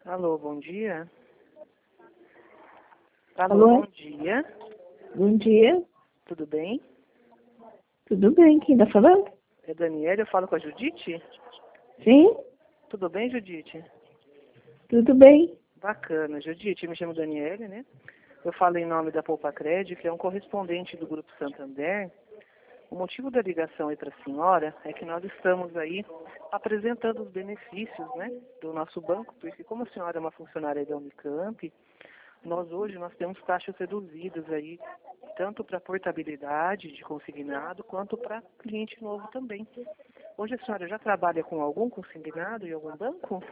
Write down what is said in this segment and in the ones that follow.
Alô, bom dia. Alô, Alô? bom dia. Bom dia. Tudo bem? Tudo bem? Quem está falando? É Daniela, eu falo com a Judite? Sim? Tudo bem, Judite? Tudo bem. Bacana. Judite, me chamo Daniela, né? Eu falo em nome da Poupa Cred, que é um correspondente do Grupo Santander. O motivo da ligação aí para a senhora é que nós estamos aí apresentando os benefícios, né, do nosso banco, porque como a senhora é uma funcionária da Unicamp, nós temos taxas reduzidas aí, tanto para portabilidade de consignado, quanto para cliente novo também. Hoje a senhora já trabalha com algum consignado em algum banco?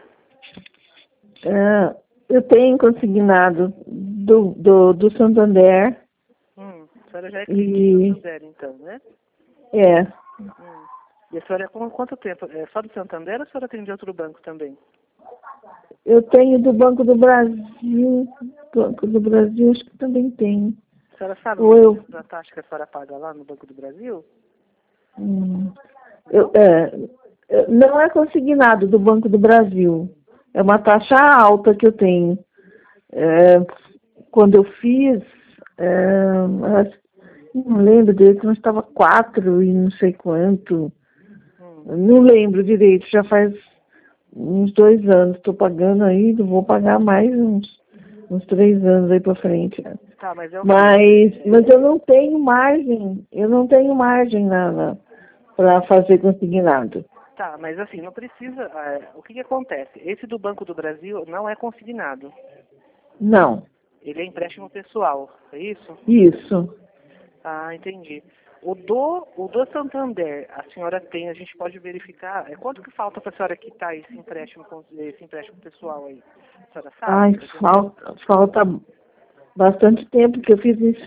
Eu tenho consignado do Santander A senhora já é cliente do e Santander, então, né? é, Hum. E a senhora com quanto tempo? É só do Santander ou a senhora tem de outro banco também? eu tenho do Banco do Brasil. Banco do Brasil acho que também tem. A senhora sabe Ou mais ou eu, menos a taxa que a senhora paga lá no Banco do Brasil? hum, Não? não é consignado do Banco do Brasil. É uma taxa alta que eu tenho. É, quando eu fiz, não lembro direito, mas estava 4 e não sei quanto. Não lembro direito, já faz uns 2 anos. Estou pagando aí, vou pagar mais uns 3 anos aí para frente. Tá, mas é o seguinte. Mas eu não tenho margem para fazer consignado. Tá, mas assim, não precisa. O que acontece? Esse do Banco do Brasil não é consignado. Não, Ele é empréstimo pessoal, é isso? isso. Ah, entendi. O do Santander, a senhora tem, a gente pode verificar. Quanto que falta para a senhora quitar esse empréstimo pessoal aí? A senhora sabe? Ai, falta bastante tempo, que eu fiz em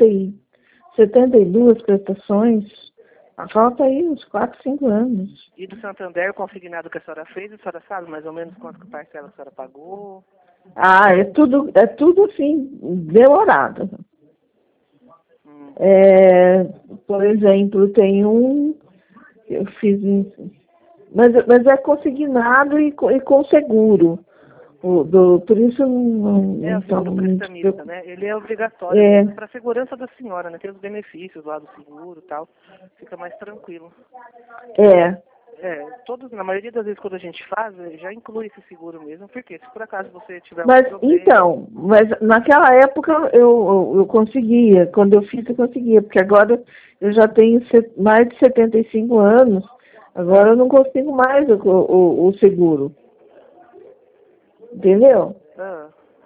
72 prestações. Falta aí uns 4, 5 anos. E do Santander, o consignado que a senhora fez, a senhora sabe mais ou menos quanto que parcela a senhora pagou? Ah, é tudo assim, demorado. Hum. Por exemplo, tem um que eu fiz, mas é consignado e com seguro. Por isso É não o estava seguro muito prestamista, preocupada. né? Ele é obrigatório É, mesmo para a segurança da senhora, né? Tem os benefícios lá do seguro e tal. Fica mais tranquilo. é. Na maioria das vezes quando a gente faz, já inclui esse seguro mesmo, porque se por acaso você tiver algum Mas problema. então, naquela época eu conseguia, quando eu fiz eu conseguia, porque agora eu já tenho mais de 75 anos, agora eu não consigo mais o seguro, entendeu? Ah,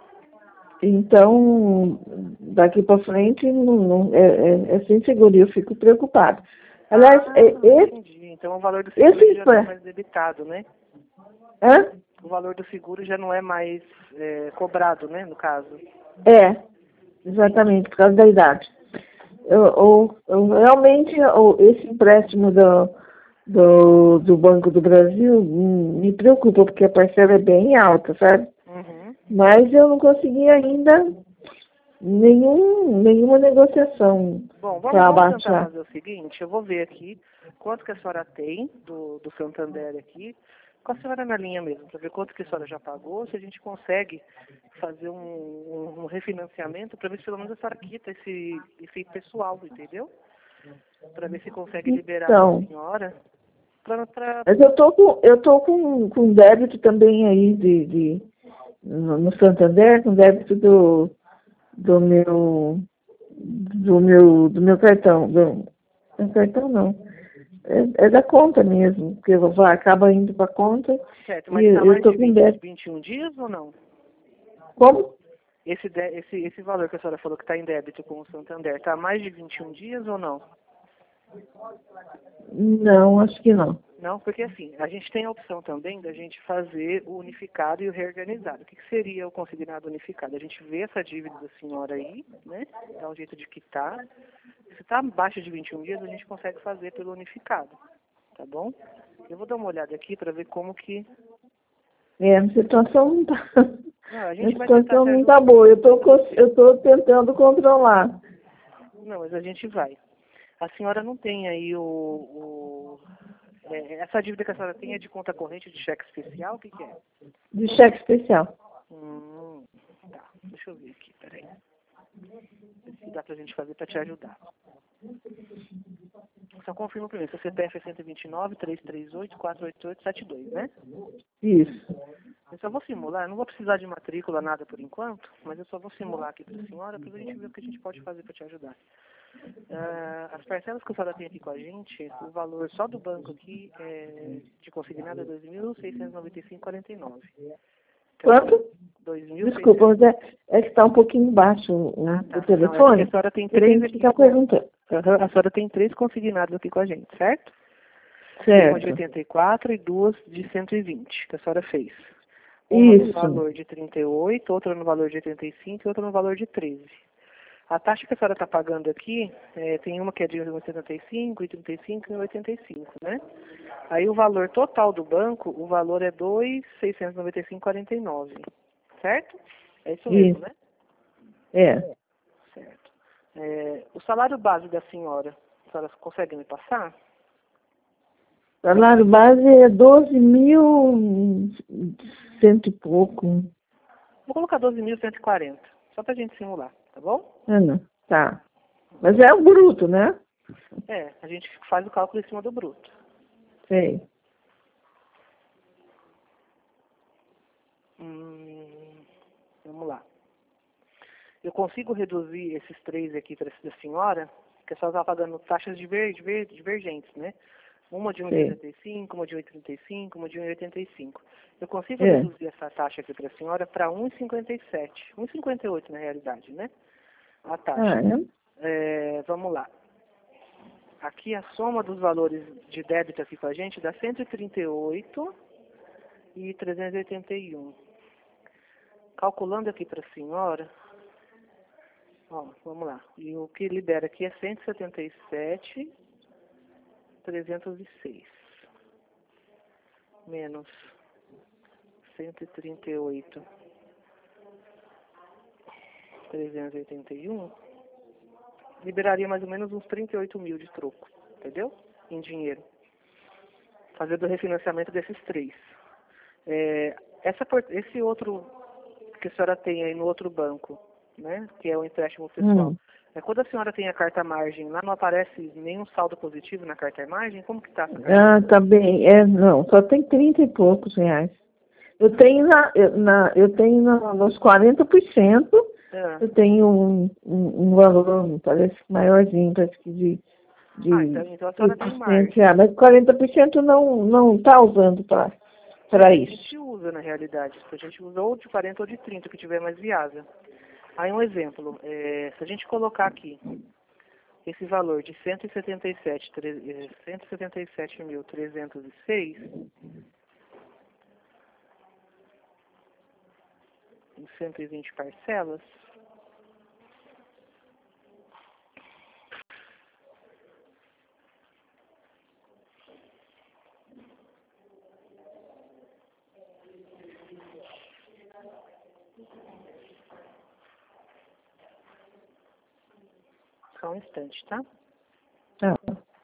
Então, daqui para frente é sem seguro, e eu fico preocupada. Aliás, entendi. Então o valor do seguro ele já não é mais debitado, né? hã? O valor do seguro já não é mais cobrado, né? No caso. Exatamente, por causa da idade. Realmente, esse empréstimo do Banco do Brasil me preocupa, porque a parcela é bem alta, sabe? Uhum. Mas eu não consegui ainda nenhuma negociação Bom, para vamos tentar abaixar. fazer o seguinte, eu vou ver aqui quanto que a senhora tem do Santander aqui, com a senhora na linha mesmo, para ver quanto que a senhora já pagou, se a gente consegue fazer um refinanciamento, para ver se pelo menos a senhora quita esse pessoal, entendeu? Para ver se consegue liberar para a Então, senhora. mas eu tô com débito também aí no Santander, com débito do meu do meu cartão. Meu cartão não. É da conta mesmo, porque acaba indo para a conta Certo, e mas está eu mais estou de com débito. 21 dias ou não? Como? Esse valor que a senhora falou que está em débito com o Santander, está mais de 21 dias ou não? Não, acho que não. Não, porque assim, a gente tem a opção também da gente fazer o unificado e o reorganizado. O que seria o consignado unificado? A gente vê essa dívida da senhora aí, né? Dá um jeito de quitar. Se está abaixo de 21 dias, a gente consegue fazer pelo unificado, tá bom? Eu vou dar uma olhada aqui para ver como que... A situação não está. Não, a A gente vai tentar situação te não está ajudar. boa. Eu tô tentando controlar. Não, mas a gente vai. A senhora não tem aí essa dívida que a senhora tem é de conta corrente de cheque especial? O que é? De cheque especial. Tá, deixa eu ver aqui, peraí. Ver se dá pra gente fazer pra te ajudar. Só confirma primeiro, seu CPF é 129-338-488-72, né? Isso. Eu só vou simular, eu não vou precisar de matrícula, nada por enquanto, mas eu só vou simular aqui para a senhora para a gente ver o que a gente pode fazer para te ajudar. As parcelas que a senhora tem aqui com a gente, o valor só do banco aqui de consignado é 2.695,49. Quanto? 2.600. Desculpa, mas é que está um pouquinho baixo o Tá. telefone. Não, é porque a senhora tem três aqui. Ficar perguntando. A senhora tem 3 consignados aqui com a gente, certo? Certo. Uma de 84 e 2 de 120, que a senhora fez. Isso. No valor de 38, outra no valor de 85 e outra no valor de 13. A taxa que a senhora está pagando aqui, tem uma que é de 75, e 35 e 85, né? Aí o valor total do banco, o valor é 2.695,49, certo? É isso mesmo, né? É. Certo. O salário base da senhora, a senhora consegue me passar? Salário base é 12.100 e pouco. Vou colocar 12.140, só para a gente simular, tá bom? Não. Tá. Mas é o bruto, né? A gente faz o cálculo em cima do bruto. Sei. Vamos lá. Eu consigo reduzir esses 3 aqui para da senhora, que a senhora está pagando taxas divergentes, né? Uma de 1,75, uma de 1,35, uma de 1,85. Eu consigo reduzir essa taxa aqui para a senhora para 1,57. 1,58 na realidade, né? A taxa. Vamos lá. Aqui a soma dos valores de débito aqui com a gente dá 138 e 381. Calculando aqui para a senhora, vamos lá. E o que libera aqui é 177,306. Menos 138,381. Liberaria mais ou menos uns 38 mil de troco, entendeu? Em dinheiro. Fazendo o refinanciamento desses 3. Esse outro que a senhora tem aí no outro banco, né? Que é o empréstimo pessoal. Quando a senhora tem a carta margem, lá não aparece nenhum saldo positivo na carta margem? Como que está essa carta? Tá bem. Não, só tem 30 e poucos reais. Eu tenho nos 40%, eu tenho um valor, parece maiorzinho, parece que de então a senhora tem margem. Mas 40% não está usando para isso. A gente usa, na realidade. A gente usa ou de 40 ou de 30, o que tiver mais viável. Aí um exemplo, se a gente colocar aqui esse valor de 177.306 em 120 parcelas, só um instante, tá? Tá.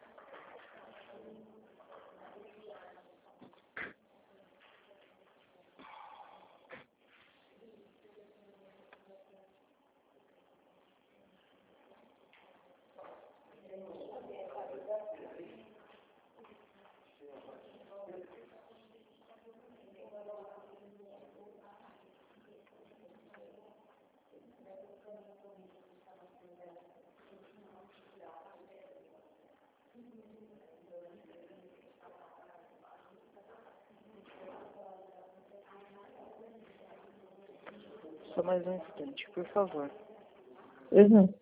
Só mais um instante, por favor. Uhum.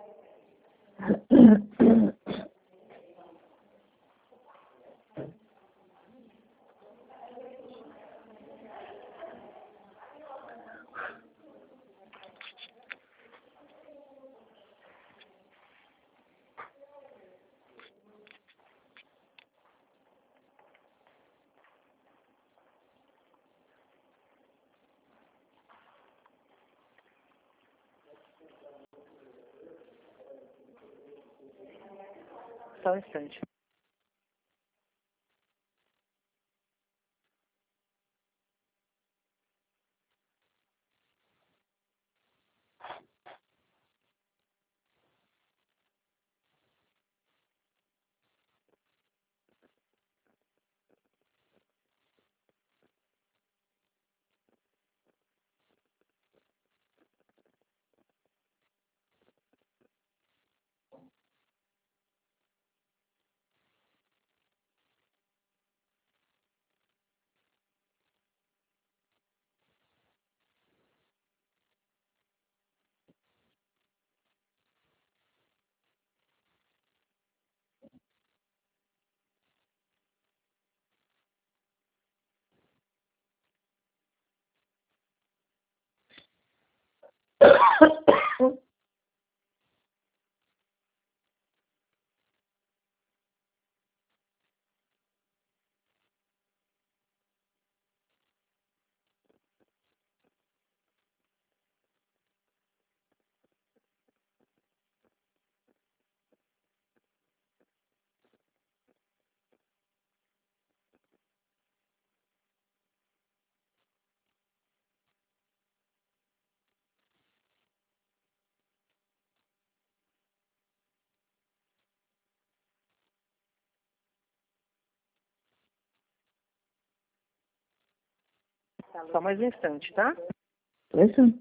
Só um instante. Só mais um instante, tá? Isso.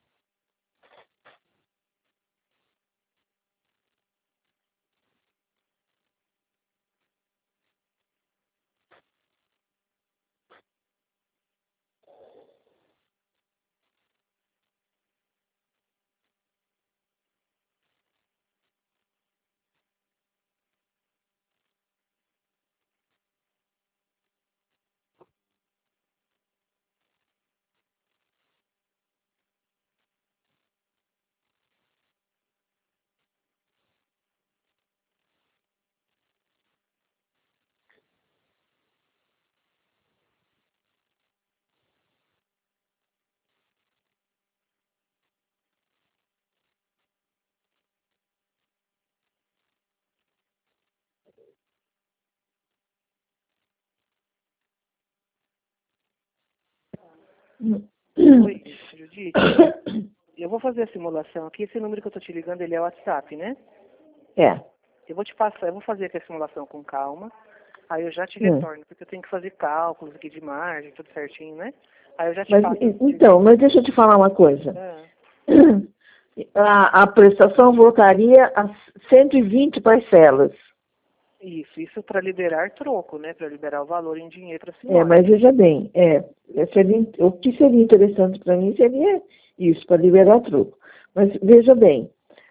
Oi, Judite. Eu vou fazer a simulação aqui. Esse número que eu tô te ligando, ele é o WhatsApp, né? É. Eu vou te passar, eu vou fazer aqui a simulação com calma. Aí eu já te retorno, porque eu tenho que fazer cálculos aqui de margem, tudo certinho, né? Aí eu já te Mas, passo. então, mas deixa eu te falar uma coisa. Ah, A prestação voltaria a 120 parcelas. isso para liberar troco, né? Para liberar o valor em dinheiro para a senhora. É, mas veja bem, o que seria interessante para mim seria isso, para liberar troco. Mas veja bem,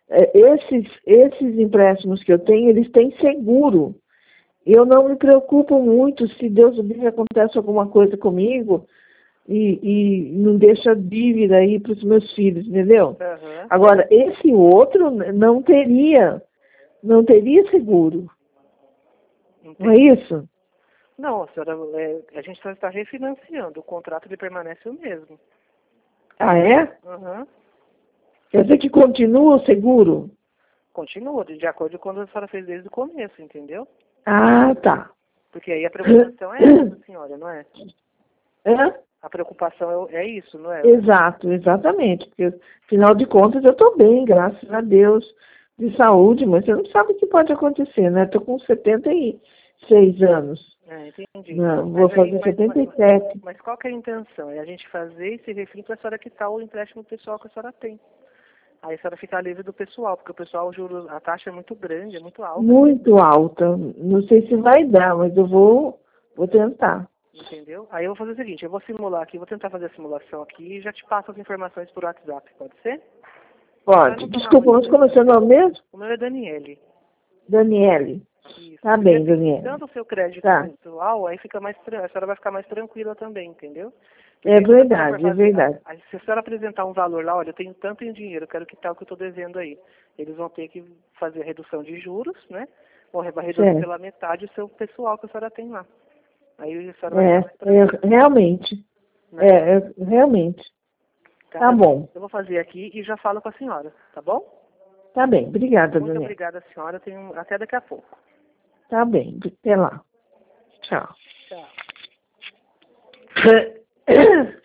esses empréstimos que eu tenho, eles têm seguro. Eu não me preocupo muito se Deus do livre acontece alguma coisa comigo e não deixa dívida aí para os meus filhos, entendeu? Uhum. Agora, esse outro não teria seguro. Entendi. Não é isso? Não, a senhora, a gente só está refinanciando. O contrato ele permanece o mesmo. Ah, é? Uhum. Quer dizer que continua o seguro? Continua, de acordo com o que a senhora fez desde o começo, entendeu? Ah, tá. Porque aí a preocupação é essa, senhora, não é? É? A preocupação é isso, não é? Exato, exatamente. Porque, afinal de contas, eu estou bem, graças a Deus, de saúde, mas você não sabe o que pode acontecer, né? Estou com 76 anos. Entendi. Não, vou fazer 77. Mas qual que é a intenção? É a gente fazer esse refim para a senhora quitar o empréstimo pessoal que a senhora tem. Aí a senhora fica livre do pessoal, porque o pessoal, a taxa é muito grande, é muito alta. Muito alta. Não sei se vai dar, mas eu vou tentar. Entendeu? Aí eu vou fazer o seguinte, eu vou simular aqui, vou tentar fazer a simulação aqui e já te passo as informações por WhatsApp, pode ser? Pode. Desculpa, mas como é seu nome mesmo? O meu é Daniele. Daniele. Isso. Tá bem, Daniele. Dando o seu crédito Tá. pessoal, aí fica mais a senhora vai ficar mais tranquila também, entendeu? Porque É verdade, é verdade. Aí, se a senhora apresentar um valor lá, olha, eu tenho tanto em dinheiro, eu quero quitar o que eu estou devendo aí. Eles vão ter que fazer a redução de juros, né? Ou reduzir Certo. pela metade o seu pessoal que a senhora tem lá. Aí a senhora vai ficar mais tranquila. Realmente. Né? Realmente. Tá eu, bom. Eu vou fazer aqui e já falo com a senhora, tá bom? Tá bem. Obrigada, Muito Daniele. obrigada, senhora. Até daqui a pouco. Tá bem. Até lá. Tchau. Tchau.